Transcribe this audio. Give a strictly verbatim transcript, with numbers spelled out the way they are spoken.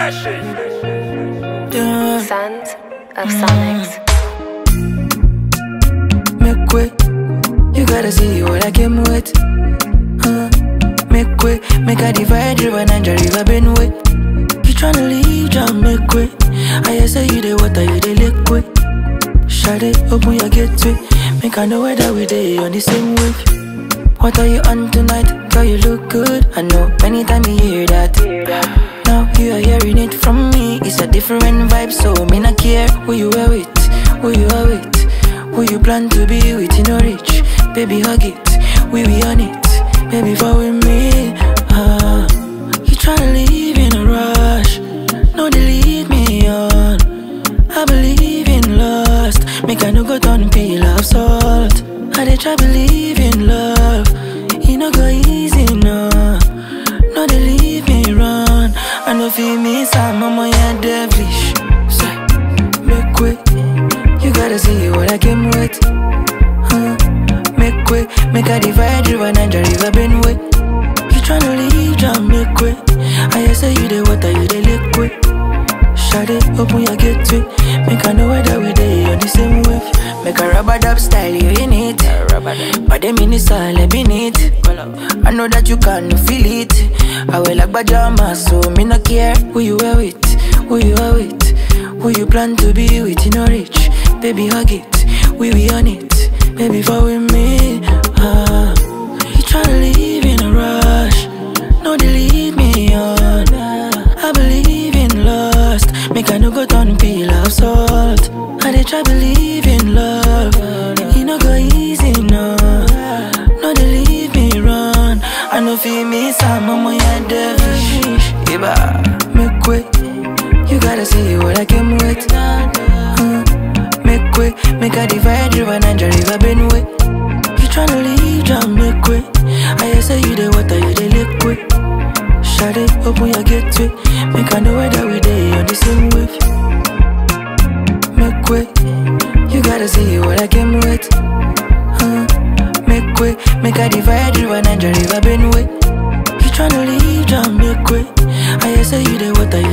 Yeah. Sons of Sonics. Make way, you gotta see what I came with. Uh, make way, make a divide river Niger river Benue. You tryna leave, John, make way. I hear say you the water, you the liquid. Shade, open your gateway. Make I know whether we dey on the same wave. What are you on tonight? Girl, you look good. I know, anytime you hear that. Now you are hearing it from me. It's a different vibe, so me not care who you are with, who you are with, who you plan to be with. You know rich, baby hug it, we be on it, baby fall with me. Ah, you tryna leave in a rush? No, they lead me on. I believe in lust, make I no go turn peel of salt. I dey try believe in love, it no go easy no. No, they leave me run. I know feel me some mama ya devilish. Say, make way, you gotta see what I came with. Huh? Make way, make a divide river Niger river Benue. You tryna leave, John, make way. I hear say you the water, you the liquid. Shade, open your gateway. Make I know whether we dey on the same wave. Make a rubber dub style, you in it. But them in it's all beneath. I know that you can feel it. I will like pajama, so me not care who you are with, who you are with, who you plan to be with. You know rich, baby hug it, we be on it, baby fall with me. Ah, you tryna leave in a rush? No, they lead me on. I believe in lust, make I no go turn peel of salt. I dey try believe in love, it no go easy no. No, they leave me run. I know feel me some mama ya devilish. Iba, make way, you gotta see what I came with. Uh, make way, make a divide river Niger river Benue. You tryna leave, John, make way. I hear say you the water, you the liquid. Shade, open your gateway. Make I know whether we dey on the same wave. Make way, you gotta see what I came with. Uh, make way, make a divide river Niger river Benue. You tryna leave, John, make way. I hear say you the water, you